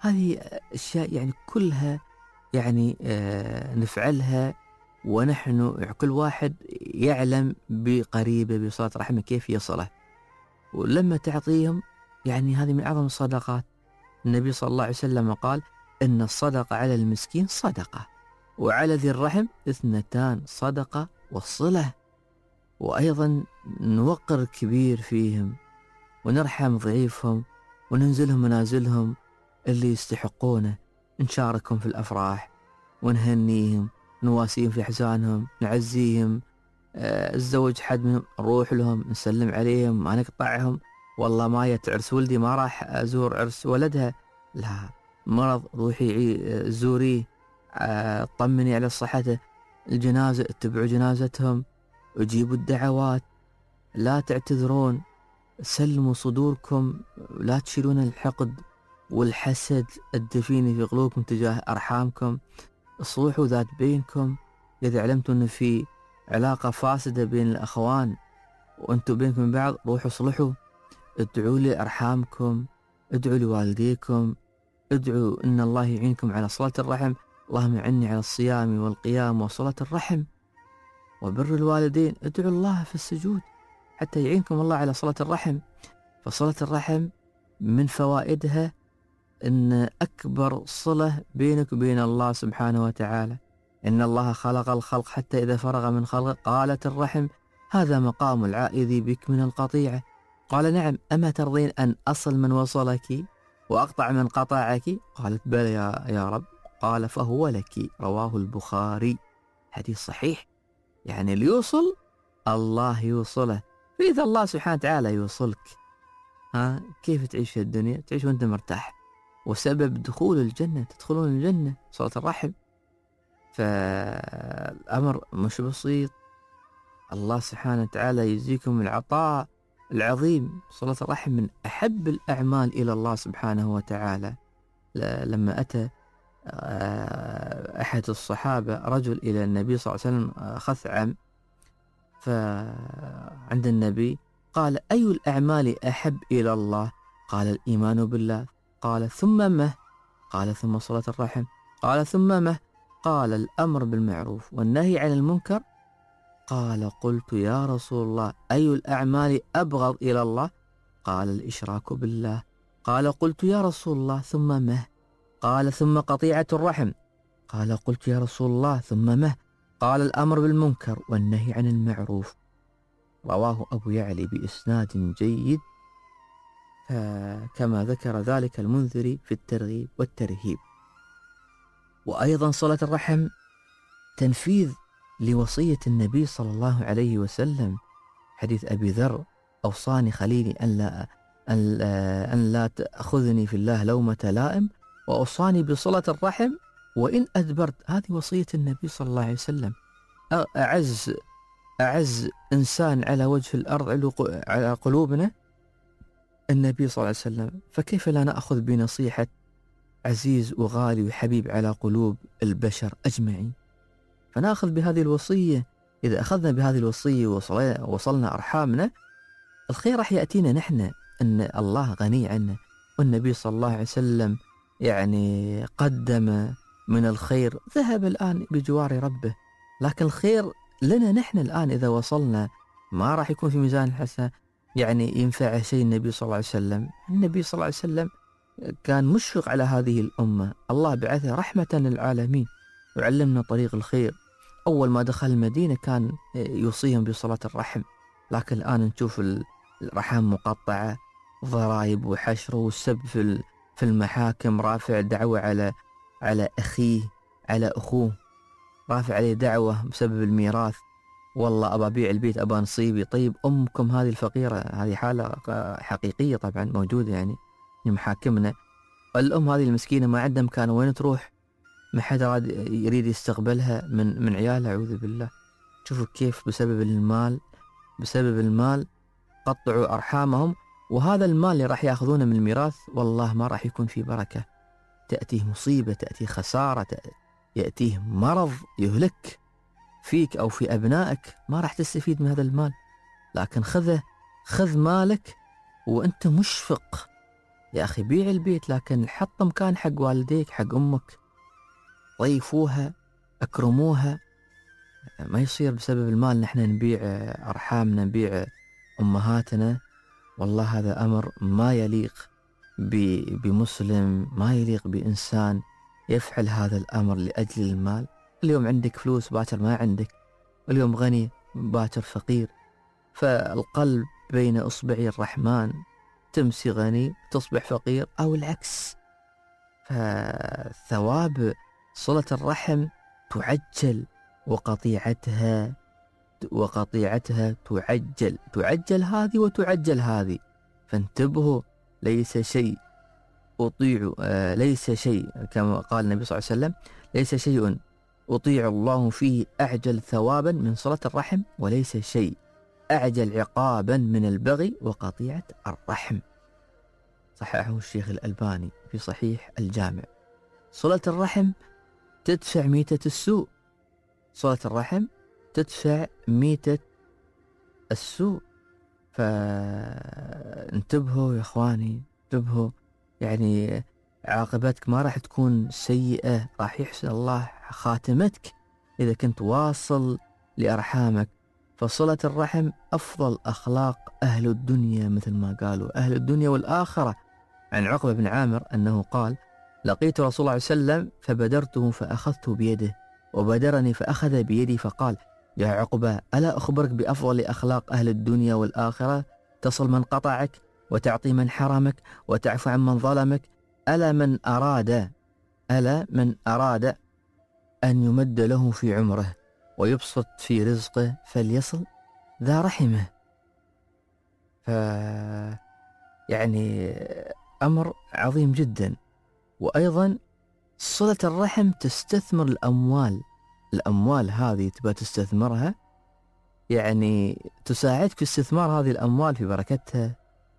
هذه أشياء يعني كلها يعني نفعلها ونحن كل واحد يعلم بقريبه بصلة رحمه كيف يصله، ولما تعطيهم يعني هذه من أعظم الصدقات. النبي صلى الله عليه وسلم قال إن الصدقة على المسكين صدقة، وعلى ذي الرحم 2 صدقة والصلة. وأيضا نوقر كبير فيهم ونرحم ضعيفهم وننزلهم منازلهم اللي يستحقونه، نشاركهم في الأفراح ونهنيهم، نواسيهم في أحزانهم، نعزيهم. الزوج حد منهم نروح لهم نسلم عليهم، ما نقطعهم. والله ما جت عرس ولدي ما راح أزور عرس ولدها، لا، مرض روحي زوريه، طمني على صحته. الجنازة اتبعوا جنازتهم وجيبوا الدعوات، لا تعتذرون، سلموا صدوركم، لا تشيلون الحقد والحسد الدفين في قلوبكم تجاه أرحامكم. اصلحوا ذات بينكم، إذا علمتم أن في علاقة فاسدة بين الأخوان وأنتم بينكم من بعض، روحوا اصلحوا. ادعوا لأرحامكم، ادعوا لوالديكم، ادعوا أن الله يعينكم على صلة الرحم. اللهم أعني على الصيام والقيام وصلة الرحم وبر الوالدين. ادعوا الله في السجود حتى يعينكم الله على صلة الرحم. فصلة الرحم من فوائدها أن أكبر صلة بينك وبين الله سبحانه وتعالى. إن الله خلق الخلق حتى إذا فرغ من خلقه قالت الرحم هذا مقام العائذ بك من القطيعة. قال نعم، أما ترضين أن أصل من وصلك وأقطع من قطعك؟ قالت بلى يا رب. قال فهو لك، رواه البخاري، حديث صحيح. يعني اللي يوصل الله يوصله، فإذا الله سبحانه وتعالى يوصلك كيف تعيش في الدنيا؟ تعيش وأنت مرتاح. وسبب دخول الجنة، تدخلون الجنة صلة الرحم. فالأمر مش بسيط. الله سبحانه وتعالى يجزيكم العطاء العظيم. صلة الرحم من أحب الأعمال إلى الله سبحانه وتعالى. لما أتى أحد الصحابة رجل إلى النبي صلى الله عليه وسلم خثعم، فعند النبي قال أي الأعمال أحب إلى الله؟ قال الإيمان بالله. قال ثم ما؟ قال ثم صلة الرحم. قال ثم ما؟ قال الأمر بالمعروف والنهي عن المنكر. قال قلت يا رسول الله أي الأعمال أبغض إلى الله؟ قال الإشراك بالله. قال قلت يا رسول الله ثم ما؟ قال ثم قطيعة الرحم. قال قلت يا رسول الله ثم ما؟ قال الأمر بالمنكر والنهي عن المعروف. رواه أبو يعلي بإسناد جيد، كما ذكر ذلك المنذري في الترغيب والترهيب. وأيضا صلة الرحم تنفيذ لوصية النبي صلى الله عليه وسلم، حديث أبي ذر أوصاني خليلي أن لا تأخذني في الله لومة لائم، وأوصاني بصلة الرحم وإن أدبرت. هذه وصية النبي صلى الله عليه وسلم. أعز إنسان على وجه الأرض على قلوبنا النبي صلى الله عليه وسلم، فكيف لا نأخذ بنصيحة عزيز وغالي وحبيب على قلوب البشر أجمعين؟ فنأخذ بهذه الوصية. إذا أخذنا بهذه الوصية ووصلنا أرحامنا، الخير راح يأتينا نحن، أن الله غني عنا، والنبي صلى الله عليه وسلم يعني قدم من الخير، ذهب الآن بجوار ربه، لكن الخير لنا نحن الآن. إذا وصلنا ما راح يكون في ميزان الحسنة يعني ينفع شيء النبي صلى الله عليه وسلم. النبي صلى الله عليه وسلم كان مشفق على هذه الأمة، الله بعثه رحمة للعالمين وعلمنا طريق الخير. أول ما دخل المدينة كان يوصيهم بصلاة الرحم، لكن الآن نشوف الرحم مقطعة، ضرائب وحشر والسب في المحاكم، رافع دعوة على أخيه، على أخوه، رافع عليه دعوة بسبب الميراث. والله أبى أبيع البيت، أبى نصيبي. طيب أمكم هذه الفقيرة، هذه حالة حقيقية طبعا موجودة يعني محاكمنا. الأم هذه المسكينة ما عندها مكان، وين تروح؟ ما حد يريد يستقبلها من عيالها، أعوذ بالله. شوفوا كيف بسبب المال قطعوا أرحامهم. وهذا المال اللي راح يأخذونه من الميراث والله ما راح يكون فيه بركة، تأتيه مصيبة، تأتيه خسارة، يأتيه مرض يهلك فيك أو في أبنائك، ما راح تستفيد من هذا المال. لكن خذ مالك وأنت مشفق يا أخي بيع البيت، لكن حط مكان حق والديك حق أمك، ضيفوها، أكرموها. ما يصير بسبب المال نحن نبيع أرحامنا، نبيع أمهاتنا. والله هذا أمر ما يليق بمسلم، ما يليق بإنسان يفعل هذا الأمر لأجل المال. اليوم عندك فلوس باكر ما عندك، اليوم غني باكر فقير. فالقلب بين إصبعي الرحمن، تمسي غني تصبح فقير أو العكس. فثواب صلة الرحم تعجل، وقطيعتها تعجل هذه وتعجل هذه. فانتبهوا، ليس شيء ليس شيء كما قال النبي صلى الله عليه وسلم: ليس شيء أطيع الله فيه أعجل ثوابا من صلة الرحم، وليس شيء أعجل عقابا من البغي وقطيعة الرحم. صححه الشيخ الألباني في صحيح الجامع. صلة الرحم تدفع ميتة السوء، صلة الرحم تدفع ميتة السوء. فانتبهوا يا إخواني، انتبهوا. يعني عاقبتك ما راح تكون سيئة، راح يحسن الله خاتمتك إذا كنت واصل لأرحامك. فصلة الرحم أفضل أخلاق أهل الدنيا، مثل ما قالوا أهل الدنيا والآخرة. عن عقبة بن عامر أنه قال: لقيت رسول الله صلى الله عليه وسلم فبدرته فأخذته بيده، وبدرني فأخذ بيدي، فقال: يا عقبة، ألا أخبرك بأفضل أخلاق أهل الدنيا والآخرة؟ تصل من قطعك، وتعطي من حرمك، وتعفو عن من ظلمك. ألا من أراد أن يمد له في عمره ويبسط في رزقه فليصل ذا رحمه. يعني أمر عظيم جدا. وأيضا صلة الرحم تستثمر الأموال هذه تبى تستثمرها، يعني تساعدك في استثمار هذه الأموال في بركتها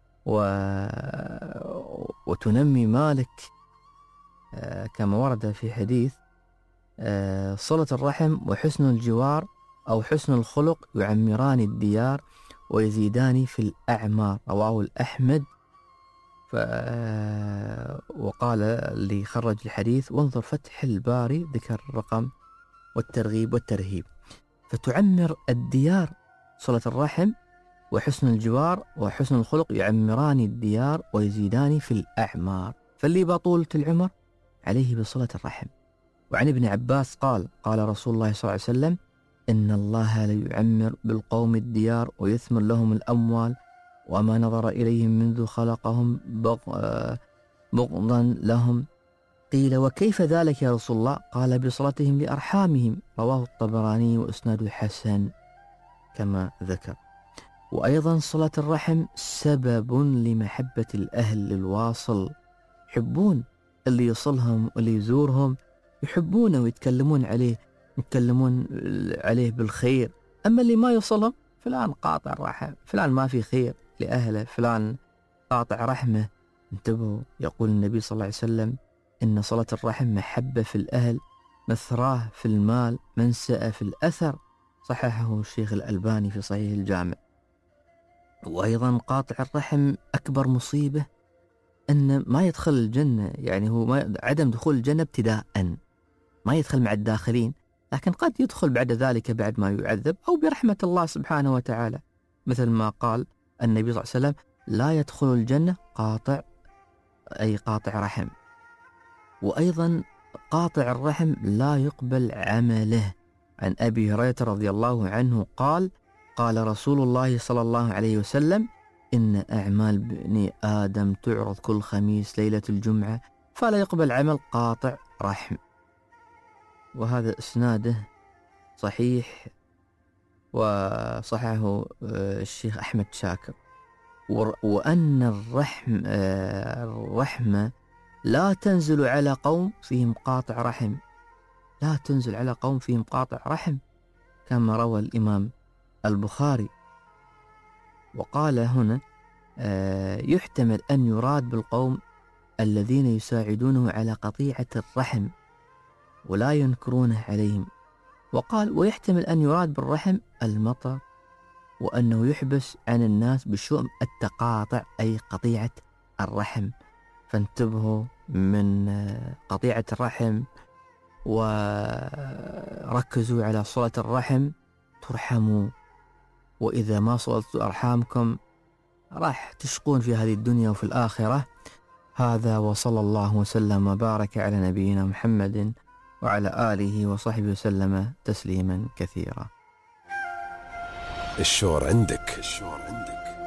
وتنمي مالك. كما ورد في حديث: صلة الرحم وحسن الجوار أو حسن الخلق يعمران الديار ويزيدان في الأعمار. رواه الأحمد. وقال اللي خرج الحديث: وانظر فتح الباري، ذكر الرقم والترغيب والترهيب. فتعمر الديار صلة الرحم، وحسن الجوار وحسن الخلق يعمران الديار ويزيدان في الأعمار. فاللي بطولة العمر عليه بصلة الرحم. وعن ابن عباس قال: قال رسول الله صلى الله عليه وسلم: إن الله ليعمر بالقوم الديار ويثمر لهم الأموال، وما نظر إليهم منذ خلقهم بغضا لهم. قيل: وكيف ذلك يا رسول الله؟ قال: بصلتهم لأرحامهم. رواه الطبراني وإسناده حسن كما ذكر. وأيضا صلة الرحم سبب لمحبة الأهل للواصل، يحبون اللي يصلهم واللي يزورهم، يحبونه ويتكلمون عليه بالخير. أما اللي ما يوصلهم، فلان قاطع الرحم، فلان ما في خير لأهله، فلان قاطع رحمه. انتبهوا، يقول النبي صلى الله عليه وسلم: إن صلة الرحم محبة في الأهل، مثراه في المال، منسأة في الأثر. صححه الشيخ الألباني في صحيح الجامع. وأيضا قاطع الرحم أكبر مصيبة أن ما يدخل الجنة، يعني هو عدم دخول الجنة ابتداء، ما يدخل مع الداخلين، لكن قد يدخل بعد ذلك بعد ما يعذب أو برحمة الله سبحانه وتعالى، مثل ما قال النبي صلى الله عليه وسلم: لا يدخل الجنة قاطع رحم. وأيضا قاطع الرحم لا يقبل عمله. عن أبي هريرة رضي الله عنه قال: قال رسول الله صلى الله عليه وسلم: إن أعمال بني آدم تعرض كل خميس ليلة الجمعة، فلا يقبل عمل قاطع رحم. وهذا إسناده صحيح، وصححه الشيخ أحمد شاكر. وأن الرحمة لا تنزل على قوم فيهم قاطع رحم، لا تنزل على قوم فيهم قاطع رحم، كما روى الإمام البخاري. وقال هنا: يحتمل أن يراد بالقوم الذين يساعدونه على قطيعة الرحم ولا ينكرونه عليهم. وقال: ويحتمل أن يراد بالرحم المطر، وأنه يحبس عن الناس بشؤم التقاطع أي قطيعة الرحم. فانتبهوا من قطيعة الرحم، وركزوا على صلة الرحم ترحموا، وإذا ما صلتوا أرحامكم راح تشقون في هذه الدنيا وفي الآخرة. هذا وصلى الله وسلم وبارك على نبينا محمد وعلى آله وصحبه وسلم تسليما كثيرا. الشور عندك